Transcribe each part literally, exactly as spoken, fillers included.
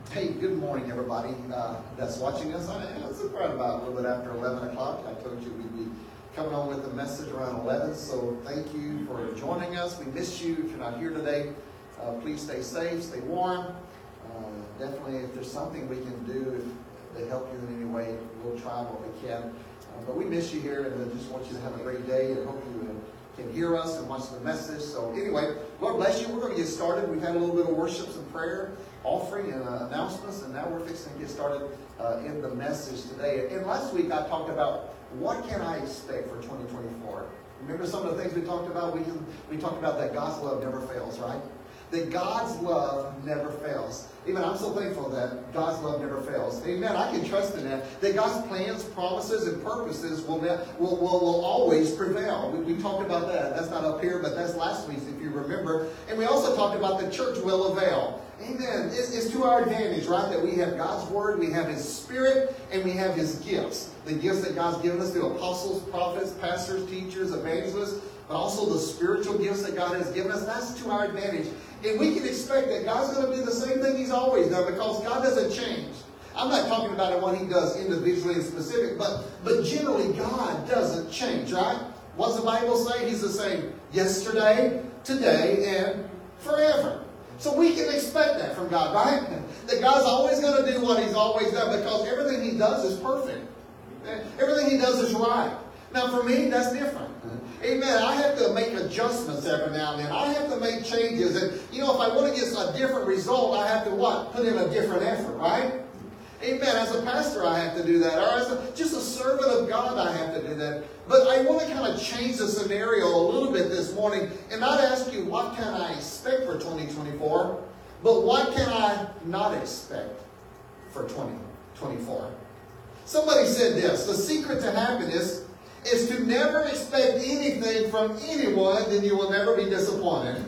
Hey, good morning, everybody uh, that's watching us. I know it's right about a little bit after eleven o'clock. I told you we'd be coming on with a message around eleven, so thank you for joining us. We miss you. If you're not here today, uh, please stay safe, stay warm. Uh, definitely, if there's something we can do to help you in any way, we'll try what we can. Uh, but we miss you here, and I just want you to have a great day, and hope you uh, can hear us and watch the message. So anyway, Lord bless you. We're going to get started. We've had a little bit of worship and prayer, offering and uh, announcements, and now we're fixing to get started uh, in the message today. And last week I talked about what can I expect for twenty twenty-four. Remember some of the things we talked about? We can, we talked about that God's love never fails, right? That God's love never fails. Even I'm so thankful that God's love never fails. Amen. I can trust in that. That God's plans, promises, and purposes will will, will, will always prevail. We, we talked about that. That's not up here, but that's last week's if you remember. And we also talked about the church will avail. Amen. It's, it's to our advantage, right, that we have God's Word, we have His Spirit, and we have His gifts. The gifts that God's given us through apostles, prophets, pastors, teachers, evangelists, but also the spiritual gifts that God has given us. That's to our advantage. And we can expect that God's going to do the same thing He's always done, because God doesn't change. I'm not talking about what He does individually and specific, but, but generally God doesn't change, right? What's the Bible say? He's the same yesterday, today, and forever. So we can expect that from God, right? That God's always going to do what He's always done, because everything He does is perfect. Everything He does is right. Now for me, that's different. Amen. I have to make adjustments every now and then. I have to make changes. And, you know, if I want to get a different result, I have to what? Put in a different effort, right? Amen. As a pastor, I have to do that. Or as a, just a servant of God, I have to do that. But I want to kind of change the scenario a little bit this morning and not ask you, what can I expect for twenty twenty-four? But what can I not expect for twenty twenty-four? Somebody said this: the secret to happiness is to never expect anything from anyone, then you will never be disappointed.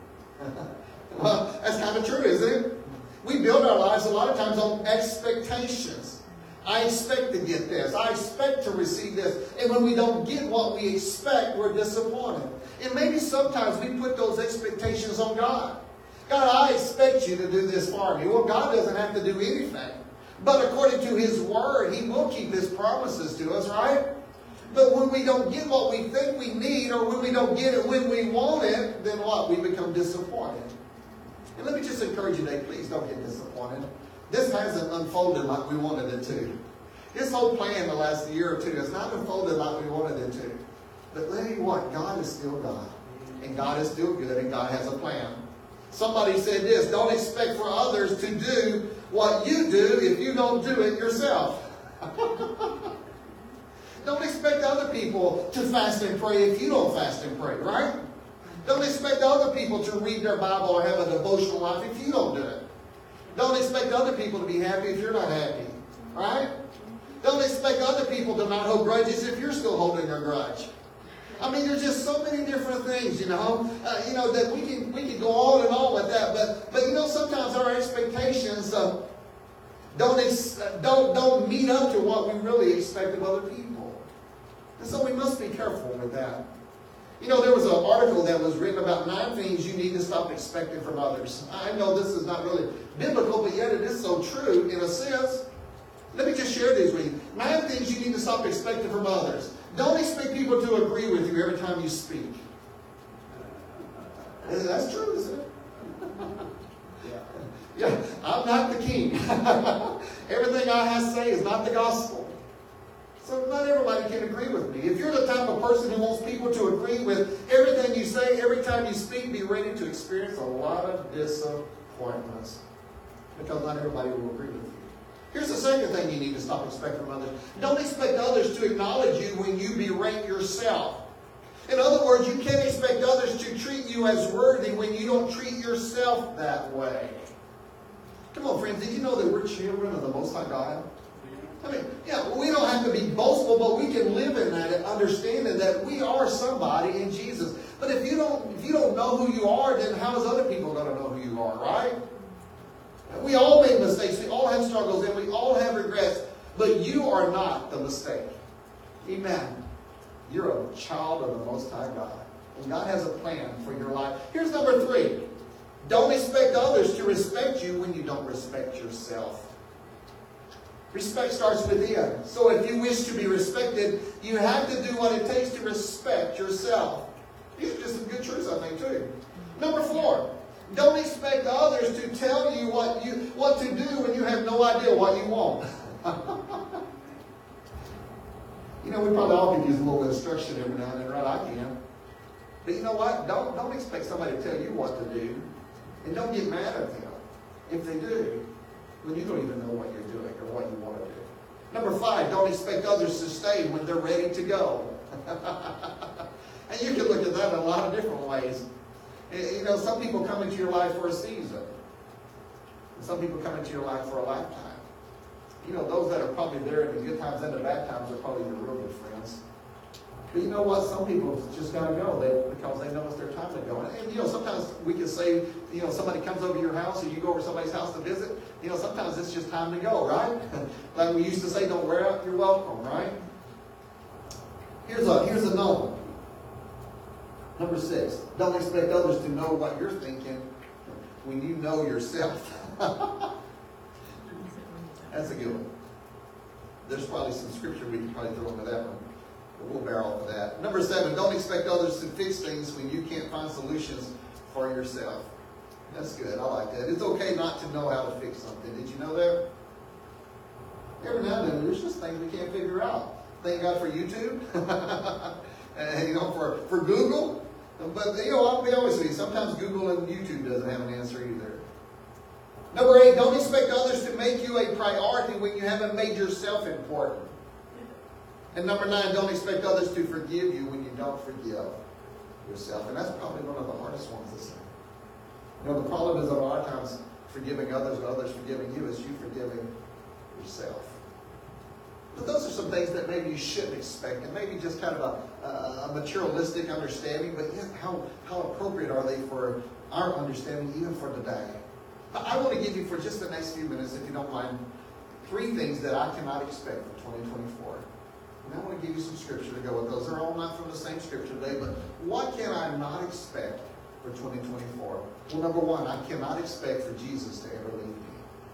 Well, that's kind of true, isn't it? We build our lives a lot of times on expectations. I expect to get this. I expect to receive this. And when we don't get what we expect, we're disappointed. And maybe sometimes we put those expectations on God. God, I expect you to do this for me. Well, God doesn't have to do anything. But according to His Word, He will keep His promises to us, right? But when we don't get what we think we need, or when we don't get it when we want it, then what? We become disappointed. And let me just encourage you today, please don't get disappointed. This hasn't unfolded like we wanted it to. This whole plan the last year or two has not unfolded like we wanted it to. But let me what? God is still God. And God is still good, and God has a plan. Somebody said this: don't expect for others to do what you do if you don't do it yourself. Don't expect other people to fast and pray if you don't fast and pray, right? Don't expect other people to read their Bible or have a devotional life if you don't do it. Don't expect other people to be happy if you're not happy, right? Don't expect other people to not hold grudges if you're still holding a grudge. I mean, there's just so many different things, you know, uh, you know that we can we can go on and on with that. But but you know, sometimes our expectations uh, don't ex- don't don't meet up to what we really expect of other people. And so we must be careful with that. You know, there was an article that was written about nine things you need to stop expecting from others. I know this is not really biblical, but yet it is so true in a sense. Let me just share these with you. Nine things you need to stop expecting from others. Don't expect people to agree with you every time you speak. That's true, isn't it? Yeah. Yeah, I'm not the king. Everything I have to say is not the gospel. So not everybody can agree with me. If you're the type of person who wants people to agree with everything you say, every time you speak, be ready to experience a lot of disappointments, because not everybody will agree with you. Here's the second thing you need to stop expecting from others. Don't expect others to acknowledge you when you berate yourself. In other words, you can't expect others to treat you as worthy when you don't treat yourself that way. Come on, friends. Did you know that we're children of the Most High God? I mean, yeah, we don't have to be boastful, but we can live in that, understanding that we are somebody in Jesus. But if you don't, if you don't know who you are, then how is other people going to know who you are, right? We all make mistakes. We all have struggles, and we all have regrets. But you are not the mistake. Amen. You're a child of the Most High God, and God has a plan for your life. Here's number three. Don't expect others to respect you when you don't respect yourself. Respect starts within. So if you wish to be respected, you have to do what it takes to respect yourself. These are just some good truths, I think, too. Number four, don't expect others to tell you what you what to do when you have no idea what you want. You know, we probably all could use a little instruction every now and then, right? I can. But you know what? Don't, don't expect somebody to tell you what to do. And don't get mad at them if they do, when you don't even know what you're doing or what you want to do. Number five, don't expect others to stay when they're ready to go. And you can look at that in a lot of different ways. You know, some people come into your life for a season. And some people come into your life for a lifetime. You know, those that are probably there in the good times and the bad times are probably your real good friends. But you know what? Some people just got to go they, because they know it's their time to go. And, and, you know, sometimes we can say, you know, somebody comes over to your house or you go over to somebody's house to visit. You know, sometimes it's just time to go, right? Like we used to say, don't wear out your welcome, right? Here's a, here's another one. Number six, don't expect others to know what you're thinking when you know yourself. That's a good one. There's probably some scripture we can probably throw into that one. But we'll bear off of that. Number seven, don't expect others to fix things when you can't find solutions for yourself. That's good. I like that. It's okay not to know how to fix something. Did you know that? Every now and then, there's just things we can't figure out. Thank God for YouTube. And, you know, for, for Google. But, you know, I'll be honest with you. Sometimes Google and YouTube doesn't have an answer either. Number eight, don't expect others to make you a priority when you haven't made yourself important. And number nine, don't expect others to forgive you when you don't forgive yourself. And that's probably one of the hardest ones to say. You know, the problem is a lot of times forgiving others or others forgiving you is you forgiving yourself. But those are some things that maybe you shouldn't expect, and maybe just kind of a, a materialistic understanding, but yet how, how appropriate are they for our understanding even for today? I want to give you for just the next few minutes, if you don't mind, three things that I cannot expect for twenty twenty-four. And I want to give you some scripture to go with those. They're all not from the same scripture today, but what can I not expect for twenty twenty-four? Well, number one, I cannot expect for Jesus to ever leave me.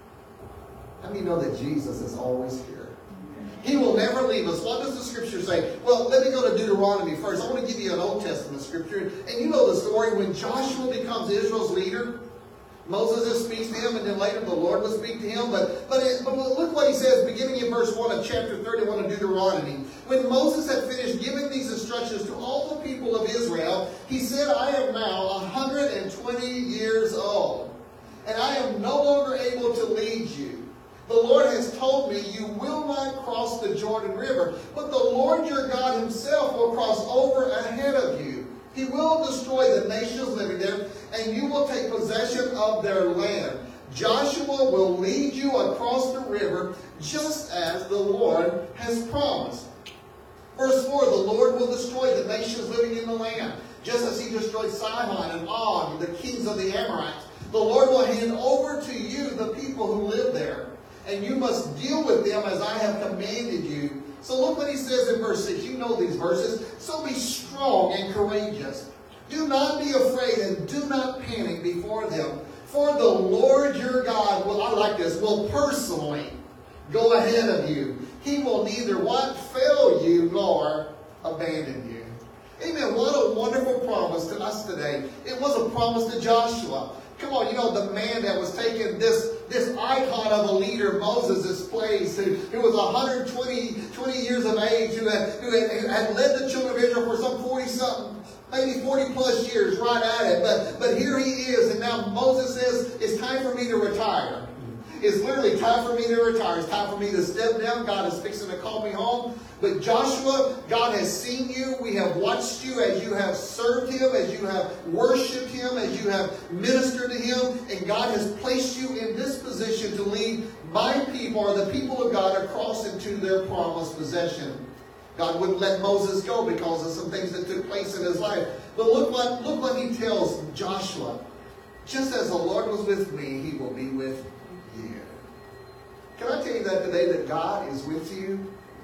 How many know that Jesus is always here? He will never leave us. What does the scripture say? Well, let me go to Deuteronomy first. I want to give you an Old Testament scripture. And you know the story when Joshua becomes Israel's leader. Moses just speaks to him, and then later the Lord will speak to him. But, but, it, but look what he says, beginning in verse one of chapter thirty-one of Deuteronomy. When Moses had finished giving these instructions to all the people of Israel, he said, I am now one hundred twenty years old, and I am no longer able to lead you. The Lord has told me you will not cross the Jordan River, but the Lord your God himself will cross over ahead of you. He will destroy the nations living there, and you will take possession of their land. Joshua will lead you across the river, just as the Lord has promised. Verse four, the Lord will destroy the nations living in the land, just as he destroyed Sihon and Og, the kings of the Amorites. The Lord will hand over to you the people who live there, and you must deal with them as I have commanded you. So look what he says in verse six. You know these verses. So be strong and courageous. Do not be afraid and do not panic before them. For the Lord your God, will, I like this, will personally go ahead of you. He will neither what? Fail you nor abandon you. Amen. What a wonderful promise to us today. It was a promise to Joshua. Come on, you know, the man that was taking this, this icon of a leader, Moses' place, who, who was one hundred twenty, twenty years of age, who had, who had, who had led the children of Israel for some forty-something, maybe forty plus years, right at it. But, but here he is, and now Moses says, it's time for me to retire. It's literally time for me to retire. It's time for me to step down. God is fixing to call me home. But Joshua, God has seen you. We have watched you as you have served him, as you have worshipped him, as you have ministered to him. And God has placed you in this position to lead my people, or the people of God, across into their promised possession. God wouldn't let Moses go because of some things that took place in his life. But look what, look what he tells Joshua. Just as the Lord was with me, he will be with you. Can I tell you that today, that God is with you?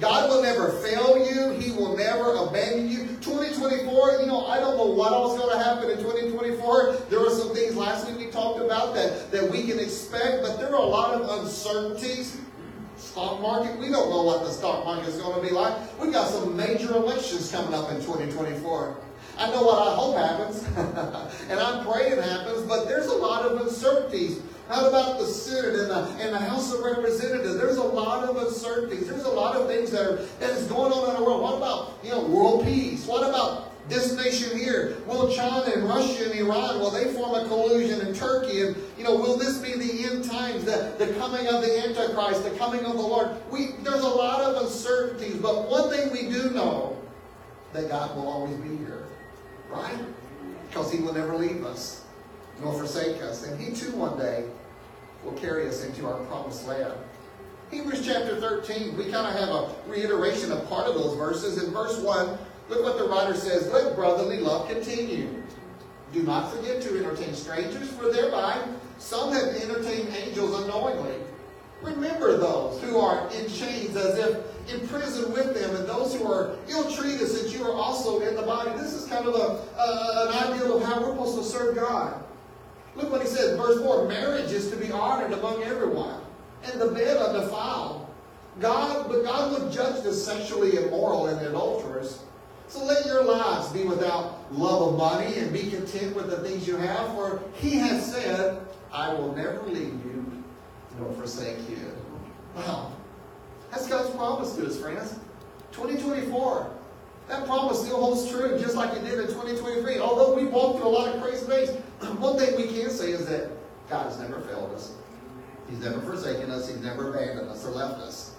God will never fail you. He will never abandon you. twenty twenty-four, you know, I don't know what else is going to happen in twenty twenty-four. There were some things last week we talked about that, that we can expect, but there are a lot of uncertainties. Stock market, we don't know what the stock market is going to be like. We've got some major elections coming up in twenty twenty-four. I know what I hope happens, and I'm praying it happens, but there's a lot of uncertainties. How about the Senate and the, and the House of Representatives? There's a lot of uncertainties. There's a lot of things that are that is going on in the world. What about, you know, world peace? What about this nation here? Will China and Russia and Iran, will they form a collusion in Turkey? And, you know, will this be the end times, the, the coming of the Antichrist, the coming of the Lord? We, there's a lot of uncertainties, but one thing we do know, that God will always be here, right? Because He will never leave us, nor forsake us. And He too one day will carry us into our promised land. Hebrews chapter thirteen, we kind of have a reiteration of part of those verses. In verse one, look what the writer says, let brotherly love continue. Do not forget to entertain strangers, for thereby some have entertained angels unknowingly. Remember those who are in chains as if in prison with them, and those who are ill-treated, since you are also in the body. This is kind of a, uh, an ideal of how we're supposed to serve God. Look what he says, verse four, marriage is to be honored among everyone, and the bed undefiled. God, but God would judge the sexually immoral and adulterous. So let your lives be without love of money, and be content with the things you have, for He has said, I will never leave you nor forsake you. Wow. That's God's promise to us, friends. twenty twenty-four. That promise still holds true, just like it did in twenty twenty-three. Although we walked through a lot of crazy things, one thing we can say is that God has never failed us. He's never forsaken us. He's never abandoned us or left us.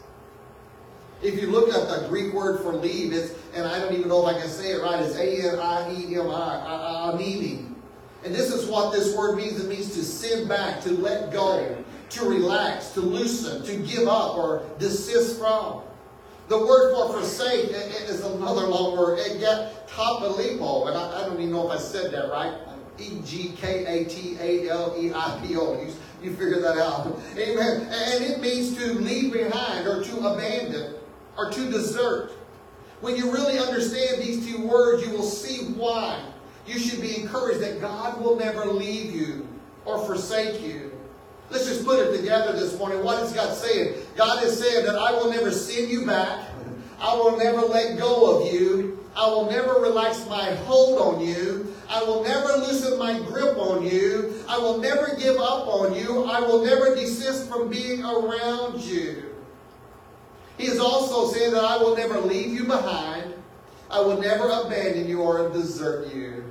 If you look at the Greek word for leave, it's, and I don't even know if I can say it right, it's A N I E M I, anemi. And this is what this word means. It means to send back, to let go, to relax, to loosen, to give up, or desist from. The word for forsake is another long word, egatapalipo, and I, I don't even know if I said that right. E G K A T A L E I P O. You, you figure that out. Amen. And it means to leave behind, or to abandon, or to desert. When you really understand these two words, you will see why you should be encouraged that God will never leave you or forsake you. Let's just put it together this morning. What is God saying? God is saying that I will never send you back. I will never let go of you. I will never relax my hold on you. I will never loosen my grip on you. I will never give up on you. I will never desist from being around you. He is also saying that I will never leave you behind. I will never abandon you or desert you.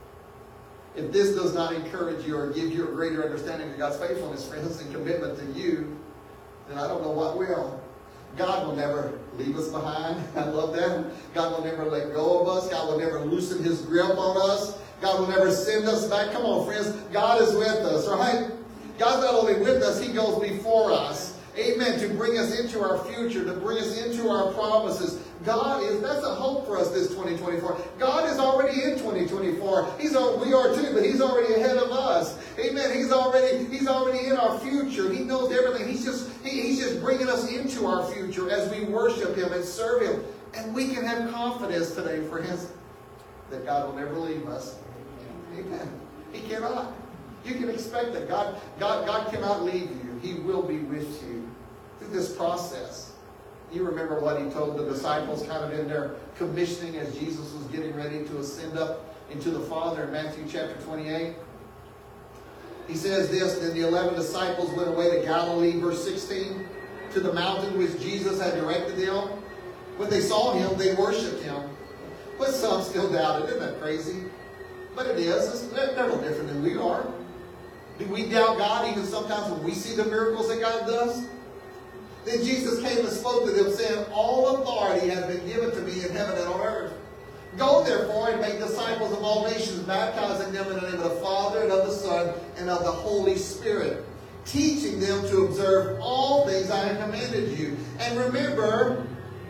If this does not encourage you or give you a greater understanding of God's faithfulness, friends, and commitment to you, then I don't know what will. God will never leave us behind. I love that. God will never let go of us. God will never loosen His grip on us. God will never send us back. Come on, friends. God is with us, right? God's not only with us, He goes before us. Amen. To bring us into our future, to bring us into our promises. God is, that's a hope for us this twenty twenty-four. God is already in twenty twenty-four. He's, we are too, but He's already ahead of us. Amen. He's already, He's already in our future. He knows everything. He's just, he, He's just bringing us into our future as we worship Him and serve Him. And we can have confidence today, friends, that God will never leave us. Amen. He cannot. You can expect that. God, God, God cannot leave you. He will be with you through this process. You remember what He told the disciples kind of in their commissioning as Jesus was getting ready to ascend up into the Father in Matthew chapter twenty-eight. He says this, then the eleven disciples went away to Galilee, verse sixteen, to the mountain which Jesus had directed them. When they saw Him, they worshipped Him. But some still doubted. Isn't that crazy? But it is. It's, they're no different than we are. Do we doubt God even sometimes when we see the miracles that God does? Then Jesus came and spoke to them, saying, all authority has been given to me in heaven and on earth. Go therefore and make disciples of all nations, baptizing them in the name of the Father and of the Son and of the Holy Spirit, teaching them to observe all things I have commanded you. And remember,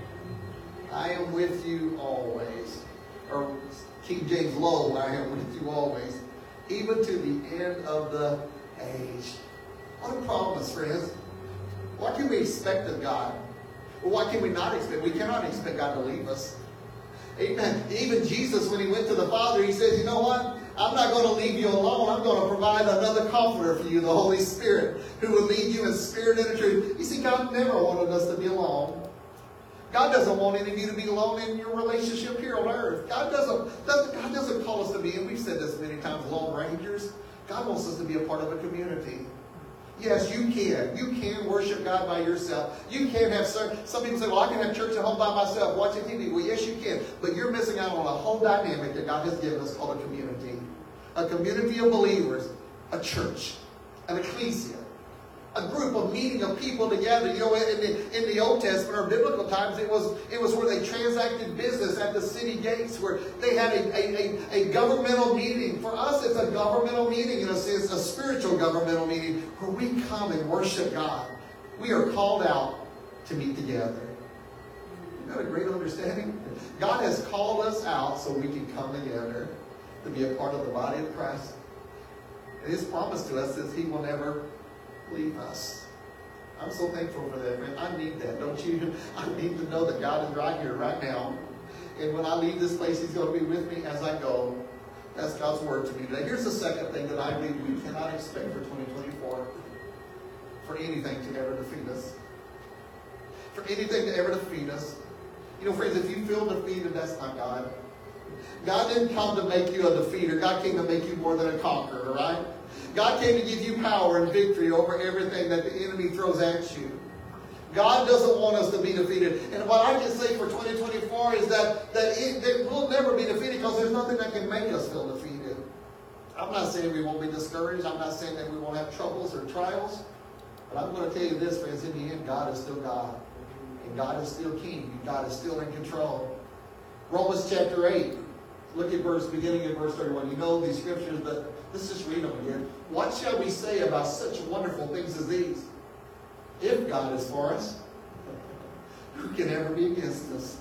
I am with you always. Or King James Low, I am with you always, even to the end of the age. What a promise, friends. What can we expect of God? Well, why can we not expect? We cannot expect God to leave us. Amen. Even Jesus, when he went to the Father, he says, you know what? I'm not going to leave you alone. I'm going to provide another comforter for you, the Holy Spirit, who will lead you in spirit and in truth. You see, God never wanted us to be alone. God doesn't want any of you to be alone in your relationship here on earth. God doesn't, doesn't, God doesn't call us to be, and we've said this many times, lone rangers. God wants us to be a part of a community. Yes, you can. You can worship God by yourself. You can have some, some people say, well, I can have church at home by myself, watching T V. Well, yes, you can. But you're missing out on a whole dynamic that God has given us called a community. A community of believers, a church, an ecclesia, a group of meeting of people together. You know, in the, in the Old Testament or biblical times, it was it was where they transacted business at the city gates, where they had a, a, a, a governmental meeting. For us, it's a governmental meeting in a sense, a spiritual governmental meeting, where we come and worship God. We are called out to meet together. Isn't that a great understanding? God has called us out so we can come together to be a part of the body of Christ. And his promise to us is he will never leave us. I'm so thankful for that, friend. I need that, don't you? I need to know that God is right here, right now. And when I leave this place, he's going to be with me as I go. That's God's word to me today. Here's the second thing that I believe we cannot expect for twenty twenty-four. For anything to ever defeat us. For anything to ever defeat us. You know, friends, if you feel defeated, that's not God. God didn't come to make you a defeater. God came to make you more than a conqueror, right? God came to give you power and victory over everything that the enemy throws at you. God doesn't want us to be defeated. And what I can say for twenty twenty-four is that, that, it, that we'll never be defeated because there's nothing that can make us feel defeated. I'm not saying we won't be discouraged. I'm not saying that we won't have troubles or trials. But I'm going to tell you this, friends. In the end, God is still God. And God is still King. And God is still in control. Romans chapter eight. Look at verse, beginning at verse thirty-one. You know these scriptures, but let's just read them again. What shall we say about such wonderful things as these? If God is for us, who can ever be against us?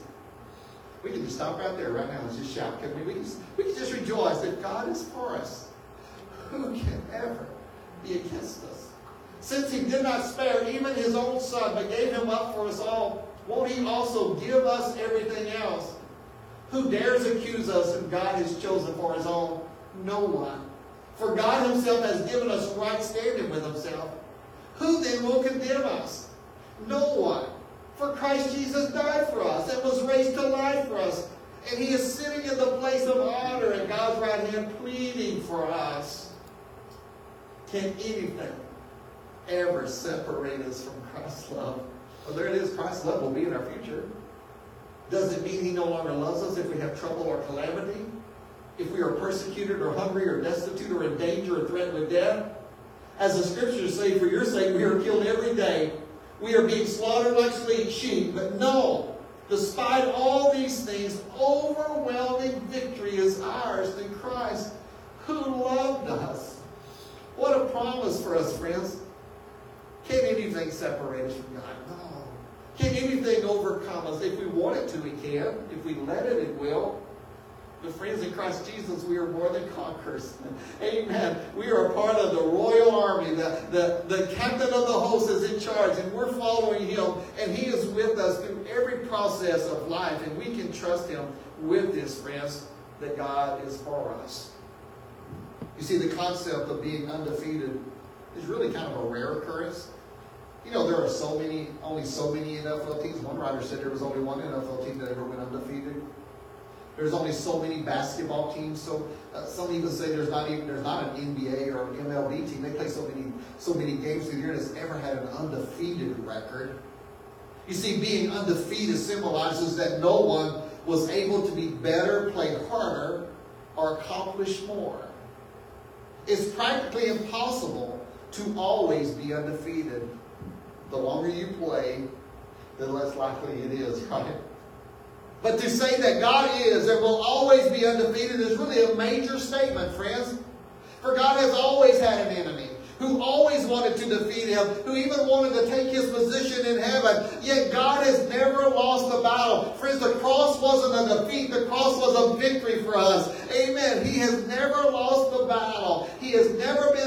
We can just stop right there right now and just shout. Can we? We can, we can just rejoice that God is for us. Who can ever be against us? Since he did not spare even his own son, but gave him up for us all, won't he also give us everything else? Who dares accuse us whom God has chosen for his own? No one. For God himself has given us right standing with himself. Who then will condemn us? No one. For Christ Jesus died for us and was raised to life for us. And he is sitting in the place of honor at God's right hand, pleading for us. Can anything ever separate us from Christ's love? Well, there it is. Christ's love will be in our future. Does it mean he no longer loves us if we have trouble or calamity? If we are persecuted or hungry or destitute or in danger or threatened with death? As the scriptures say, for your sake we are killed every day. We are being slaughtered like sheep. But no, despite all these things, overwhelming victory is ours through Christ who loved us. What a promise for us, friends. Can anything separate us from God? No. Can anything overcome us? If we want it to, we can. If we let it, it will. But friends, in Christ Jesus, we are more than conquerors. Amen. We are a part of the royal army. The, the, the captain of the host is in charge, and we're following him, and he is with us through every process of life, and we can trust him with this, friends, that God is for us. You see, the concept of being undefeated is really kind of a rare occurrence. You know, there are so many, only so many N F L teams. One writer said there was only one N F L team that ever went undefeated. There's only so many basketball teams. So uh, some even say there's not even there's not an N B A or an M L B team. They play so many so many games through the year that's ever had an undefeated record. You see, being undefeated symbolizes that no one was able to be better, play harder, or accomplish more. It's practically impossible to always be undefeated. The longer you play, the less likely it is, right? But to say that God is and will always be undefeated is really a major statement, friends. For God has always had an enemy who always wanted to defeat him, who even wanted to take his position in heaven. Yet God has never lost a battle. Friends, the cross wasn't a defeat. The cross was a victory for us. Amen. He has never lost the battle. He has never been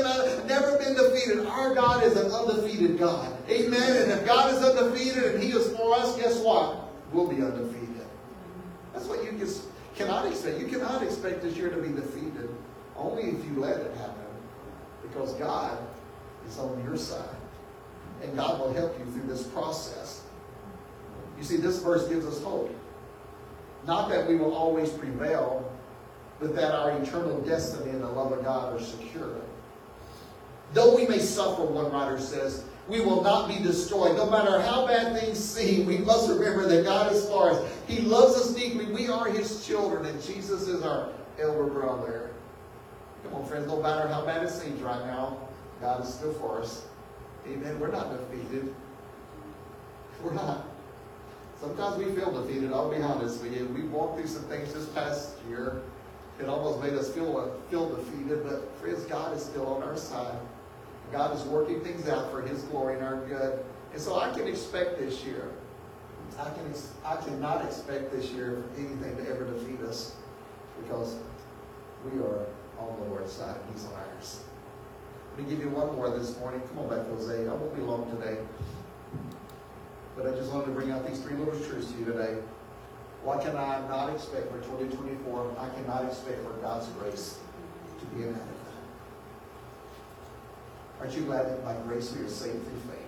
have never been defeated. Our God is an undefeated God. Amen. And if God is undefeated and He is for us, guess what? We'll be undefeated. That's what you just cannot expect. You cannot expect this year to be defeated. Only if you let it happen. Because God is on your side. And God will help you through this process. You see, this verse gives us hope. Not that we will always prevail, but that our eternal destiny and the love of God are secure. Though we may suffer, one writer says, we will not be destroyed. No matter how bad things seem, we must remember that God is for us. He loves us deeply. We are His children, and Jesus is our elder brother. Come on, friends, no matter how bad it seems right now, God is still for us. Amen. We're not defeated. We're not. Sometimes we feel defeated, I'll be honest with you. We walked through some things this past year. It almost made us feel, feel defeated, but friends, God is still on our side. God is working things out for His glory and our good. And so I can expect this year, I can I cannot expect this year for anything to ever defeat us, because we are on the Lord's side and He's on ours. Let me give you one more this morning. Come on back, Jose. I won't be long today. But I just wanted to bring out these three little truths to you today. What can I not expect for twenty twenty-four? I cannot expect for God's grace to be inadequate. Aren't you glad that by grace we are saved through faith?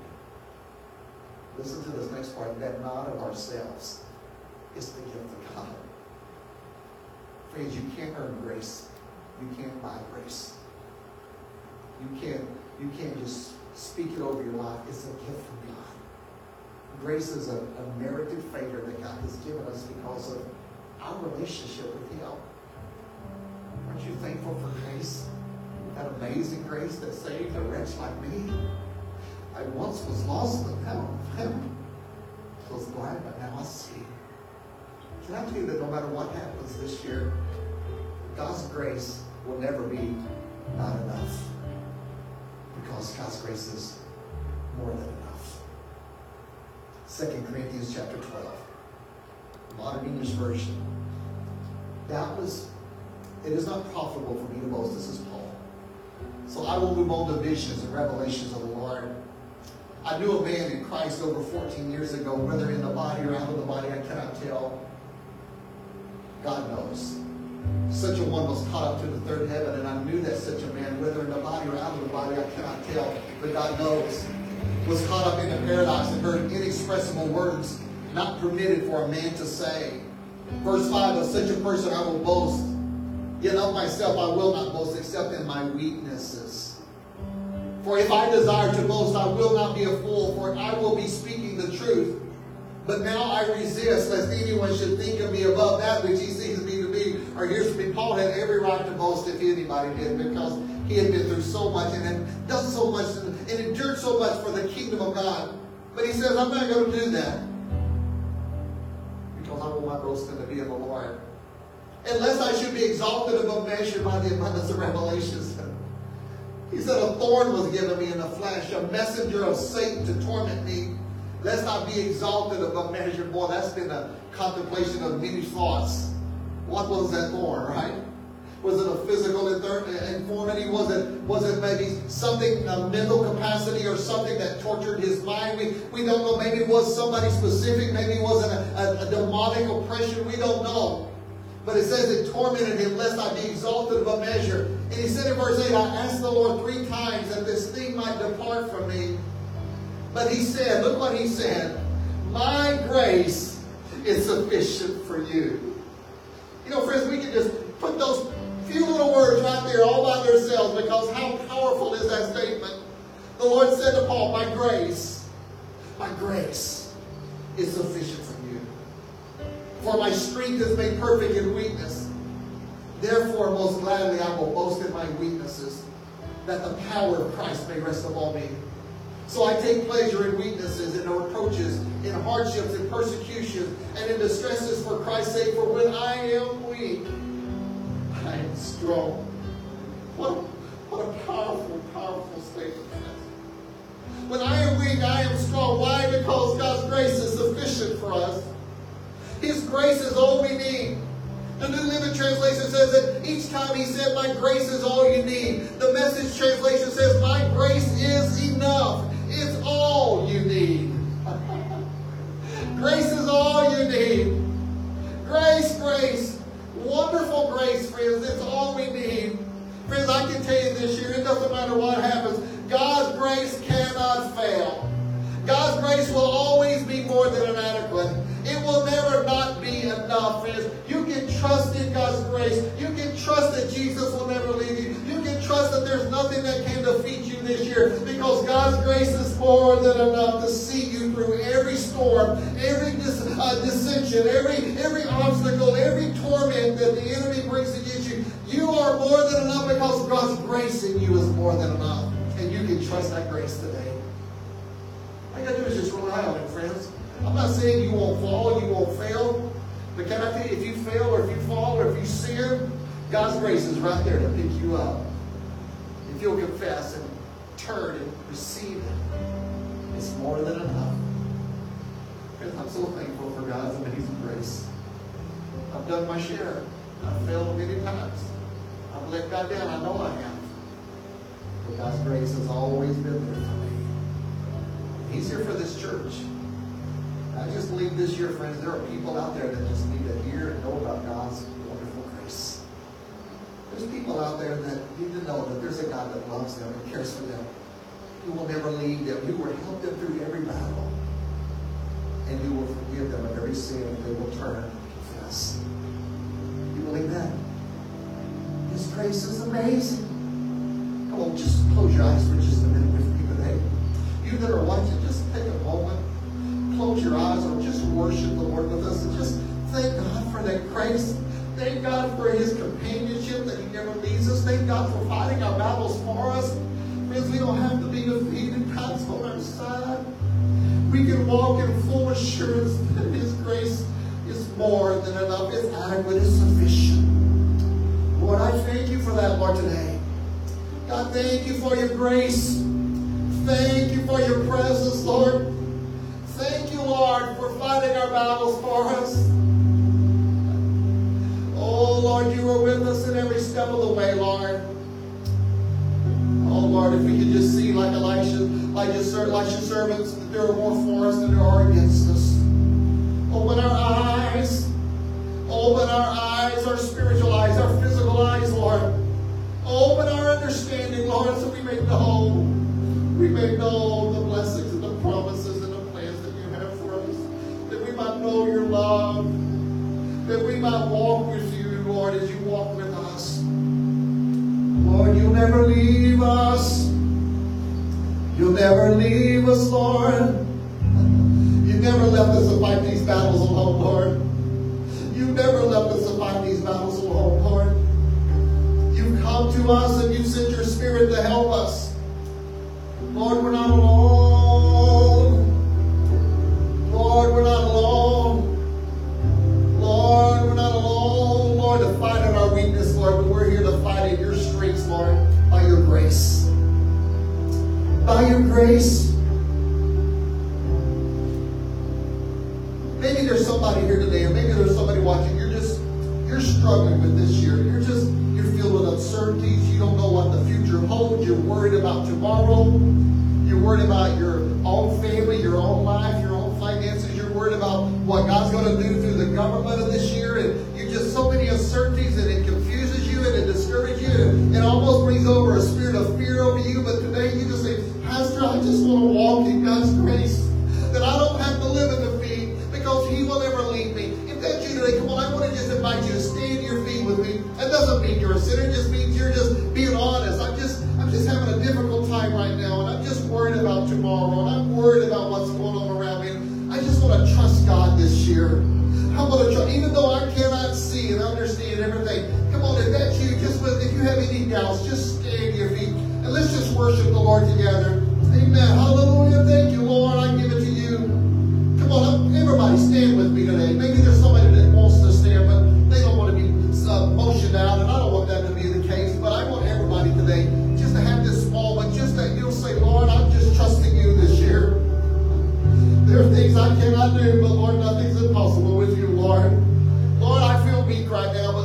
Listen to this next part. That not of ourselves. It's the gift of God. Friends, you can't earn grace. You can't buy grace. You can't, you can't just speak it over your life. It's a gift from God. Grace is a, a merited favor that God has given us because of our relationship with Him. Aren't you thankful for grace? That amazing grace that saved a wretch like me. I once was lost, but now I was blind, but now I see. Can I tell you that no matter what happens this year, God's grace will never be not enough. Because God's grace is more than enough. Second Corinthians chapter twelve. Modern English version. Doubtless, it is not profitable for me to boast. This is Paul. So I will move on to visions and revelations of the Lord. I knew a man in Christ over fourteen years ago, whether in the body or out of the body, I cannot tell. God knows. Such a one was caught up to the third heaven, and I knew that such a man, whether in the body or out of the body, I cannot tell, but God knows, was caught up into paradise and heard inexpressible words not permitted for a man to say. Verse five, of such a person I will boast, yet of myself I will not boast except in my weaknesses. For if I desire to boast, I will not be a fool, for I will be speaking the truth. But now I resist, lest anyone should think of me above that which he sees me to be, or hears from me. Paul had every right to boast if anybody did, because he had been through so much and had done so much and endured so much for the kingdom of God. But he says, I'm not going to do that, because I want my boasting to be in the Lord. Unless I should be exalted above measure by the abundance of revelations. He said, a thorn was given me in the flesh, a messenger of Satan to torment me, lest I be exalted above measure. Boy, that's been a contemplation of many thoughts. What was that thorn, right? Was it a physical infirmity? Was it, was it maybe something, a mental capacity or something that tortured his mind? We, we don't know. Maybe it was somebody specific. Maybe it was a, a, a demonic oppression. We don't know. But it says it tormented him lest I be exalted above measure. And he said in verse eight, I asked the Lord three times that this thing might depart from me. But he said, look what he said, my grace is sufficient for you. You know, friends, we can just put those few little words right there all by themselves, because how powerful is that statement? The Lord said to Paul, my grace, my grace is sufficient for you. For my strength is made perfect in weakness. Therefore, most gladly I will boast in my weaknesses, that the power of Christ may rest upon me. So I take pleasure in weaknesses, in reproaches, in hardships, in persecutions, and in distresses for Christ's sake. For when I am weak, I am strong. What a, what a powerful, powerful statement. When I am weak, I am strong. Why? Because God's grace is sufficient for us. His grace is all we need. The New Living Translation says that each time he said, my grace is all you need. The Message translation says, my grace is enough. It's all you need. Grace is all you need. Grace, grace. Wonderful grace, friends. It's all we need. Friends, I can tell you this year, it doesn't matter what happens. God's grace cannot fail. God's grace will always be more than inadequate. It will never not be enough, friends. You can trust in God's grace. You can trust that Jesus will never leave you. You can trust that there's nothing that can defeat you this year, because God's grace is more than enough to see you through every storm, every dis, uh, dissension, every, every obstacle, every torment that the enemy brings against you. You are more than enough because God's grace in you is more than enough. And you can trust that grace today. All you got to do is just rely on it, friends. I'm not saying you won't fall, you won't fail. But can I tell you, if you fail or if you fall or if you sin, God's grace is right there to pick you up. If you'll confess and turn and receive it, it's more than enough. Because I'm so thankful for God's amazing grace. I've done my share. I've failed many times. I've let God down. I know I have. But God's grace has always been there for me. He's here for this church. I just believe this year, friends, there are people out there that just need to hear and know about God's wonderful grace. There's people out there that need to know that there's a God that loves them and cares for them, who will never leave them, who will help them through every battle, and who will forgive them of every sin if they will turn and confess. You believe that? His grace is amazing. Come on, just close your eyes for just a minute with me today. You that are watching, just take a moment. Close your eyes or just worship the Lord with us and just thank God for that grace. Thank God for His companionship, that He never leaves us. Thank God for fighting our battles for us. Friends, we don't have to be defeated. God's on our side. We can walk in full assurance that His grace is more than enough. It's adequate. It's sufficient. Lord, I thank you for that, Lord, today. God, thank you for your grace. Thank you for your presence, Lord. Thank you, Lord, for fighting our battles for us. Oh, Lord, you are with us in every step of the way, Lord. Oh, Lord, if we could just see like Elisha, like your, like your servants, that there are more for us than there are against us. Open our eyes. Open our eyes, our spiritual eyes, our physical eyes, Lord. Open our understanding, Lord, so we may know. We may know the blessings and the promises and the plans that you have for us. That we might know your love. That we might walk with you, Lord, as you walk with us. Lord, you'll never leave us. You'll never leave us, Lord. You never left us to fight these battles alone, Lord. You never left us to fight these battles alone, Lord. You've come to us and you've sent your Spirit to help us. Lord, we're not alone. Lord, we're not alone. Lord, we're not alone, Lord, to fight in our weakness, Lord, but we're here to fight in your strengths, Lord, by your grace. By your grace. Maybe there's somebody here today, or maybe there's somebody watching, you're just, you're struggling with this year. You're just, you're filled with uncertainties. You don't know what the future holds. You're worried about tomorrow. You're worried about your own family, your own life, your own finances. You're worried about what God's going to do through the government of this year. And you just so many uncertainties, and it confuses you and it discourages you. And it almost brings over a spirit of fear over you. But today you just say, Pastor, I just want to walk in God's grace. That I don't have to live in defeat, because He will never leave me. If that's you today, come on, I want to just invite you to stand to your feet with me. That doesn't mean you're a sinner. It just means you're just being honest. I'm just, I'm just having a difficult time right now, and I'm just worried about tomorrow, and I'm worried about what's going on around me. And I just want to trust God this year. I'm going to trust, even though I cannot see and understand everything. Come on, if that's you, just with, if you have any doubts, just stand to your feet, and let's just worship the Lord together. Amen. Hallelujah. Thank you, Lord. I give it to you. Come on, everybody stand with me today. Maybe there's somebody that wants to stand, but they don't want to be uh, motioned out, and I don't want that to be the case. But I want everybody today just to have this moment, just that you'll say, Lord, I'm just trusting you this year. There are things I cannot do, but Lord, nothing's impossible with you, Lord. Lord, I feel weak right now,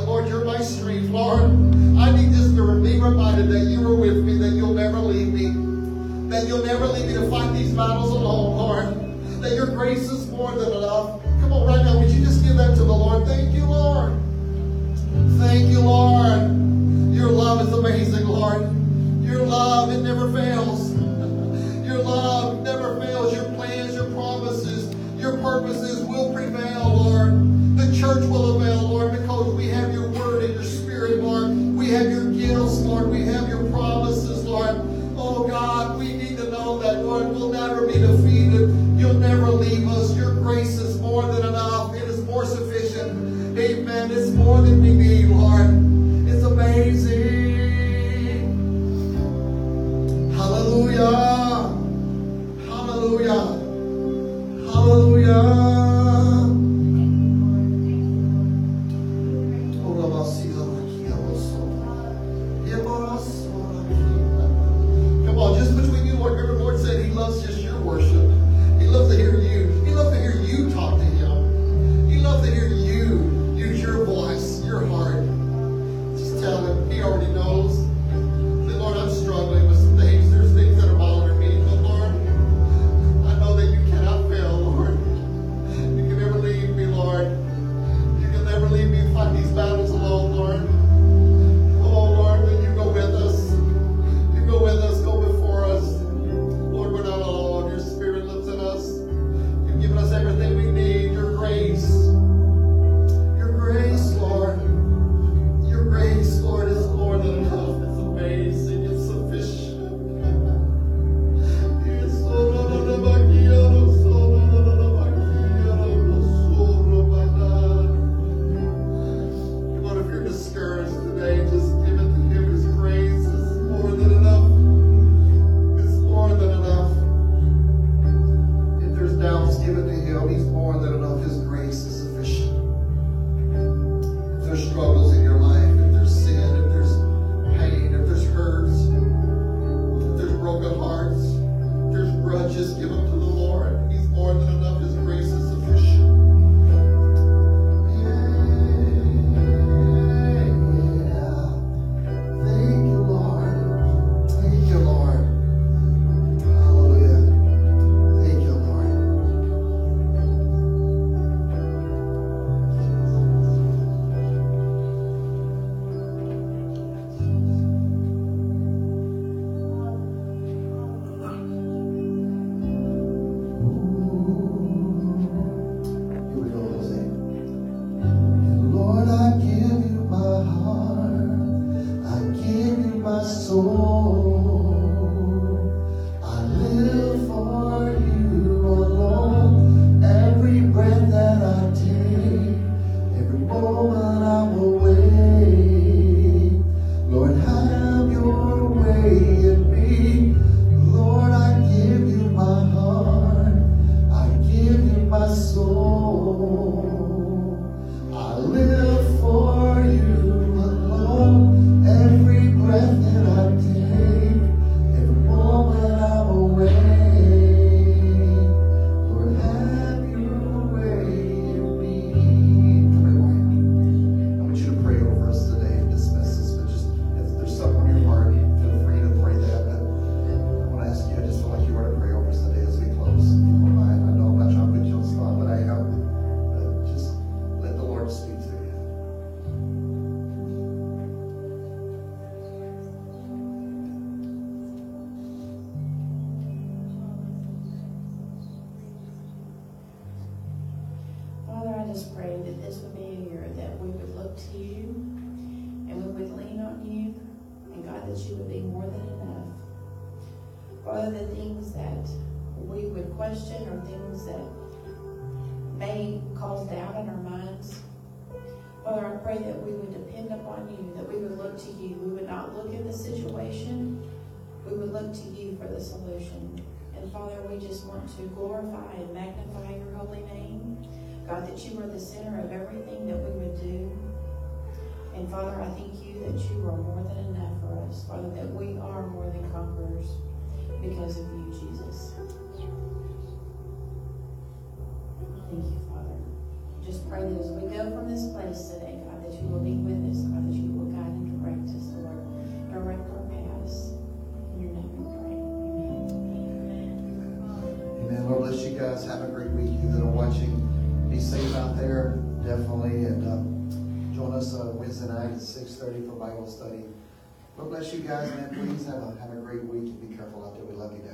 Lord. I need just to be reminded that you are with me, that you'll never leave me, that you'll never leave me to fight these battles alone, Lord, that your grace is more than enough. Come on, right now, would you just give that to the Lord? Thank you, Lord. Thank you, Lord. Your love is amazing, Lord. Your love, it never fails. Your love never fails. Your plans, your promises, your purposes will prevail, Lord. The church will avail, Lord, because we have your word and your spirit, Lord. We have your gifts, Lord. We have your promises, Lord. Oh, God, we need to know that, Lord, we'll never be defeated. You'll never leave us. Your grace is more than enough. It is more sufficient. Amen. It's more than we need, Lord. It's amazing. Hallelujah. Hallelujah. Hallelujah. Come on, just between you, Lord. Remember, the Lord said He loves just your worship. He loves to hear you. He loves to hear you talk to Him. He loves to hear you use your voice, your heart. Just tell Him. He already knows. Say, Lord, I'm struggling with some things. There's things that are bothering me. But Lord, I know that you cannot fail, Lord. You can never leave me, Lord. You can never leave me to fight these battles alone, Lord. Oh, Lord, when you go with us, you go with us, go before us. Lord, we're not alone. Your Spirit lives in us. You've given us everything we need. Your grace. Your grace, Lord. Your grace, Lord, is more than enough. It's amazing. It's sufficient. It's so Come on, if you're discouraged today, just give it to Him. His grace is more than enough. It's more than enough. If there's doubts, give it to Him. He's more than enough. His grace is sufficient. If there's struggles in your life, if there's sin, if there's pain, if there's hurts, if there's broken hearts, if there's grudges, give them to the Lord. He's more than enough. His grace is sufficient. Thank you, Lord. Thank you, Lord. Hallelujah. Thank you, Lord. Here we go, Jose. Lord, I give you my heart. I give you my soul. I live for you alone. Every breath that I take, every moment I'm awake. Lord, have your way in me. Lord, I give you my heart. I give you my soul. I live for you alone. Every breath that I take, every moment I'm awake. Lord, have your way in me. Come here, Wayne. I want you to pray over us today and dismiss us. But just if there's something on your heart, feel free to pray that. But I want to ask you, I just feel like you are to pray over us today as we close. If you don't mind, I know I'm not trying to put you on the spot, but I am. But just let the Lord speak to you. Father, I just pray that this would be a year that we would look to you and we would lean on you, and God, that you would be more than enough. Father, the things that we would question or things that may cause doubt in our minds, Father, I pray that we would depend upon you, that we would look to you. We would not look at the situation, we would look to you for the solution. And Father, we just want to glorify and magnify your holy name. God, that you are the center of everything that we would do. And Father, I thank you that you are more than enough for us. Father, that we are more than conquerors because of you, Jesus. Thank you, Father. Just pray that as we go from this place today, God, that you will be with us, God, that you will guide direct us, Lord. Direct our paths. In your name we pray. Amen. Amen. Lord bless you guys. Have a great week. You that are watching, be safe out there, definitely. And uh, join us uh, Wednesday night at six thirty for Bible study. Lord bless you guys, man. Please have a, have a great week and be careful out there. We love you guys.